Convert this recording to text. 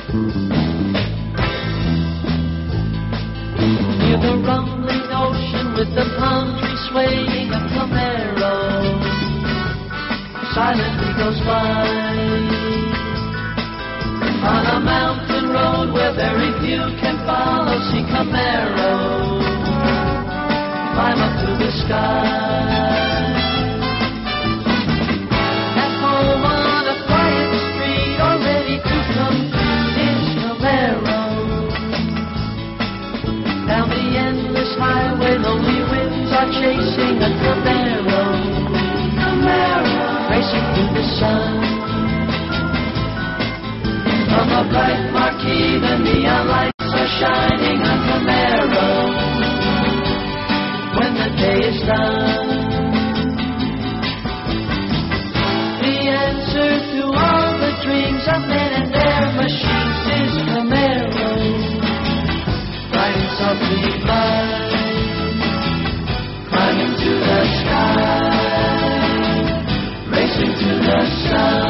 Near the rumbling ocean with the palm tree swaying, a Camaro silently goes by. On a mountain road where very few can follow, see Camaro climb up to the sky. At home on a quiet street, or ready to compete, is Camaro. Down the endless highway, lonely winds are chasing a Camaro. Camaro racing through the sun. From a bright marquee, the neon lights are shining on Camaro. When the day is done, the answer to all the dreams of men and their machines is Camaro. Riding softly by, climbing to the sky, racing to the sun.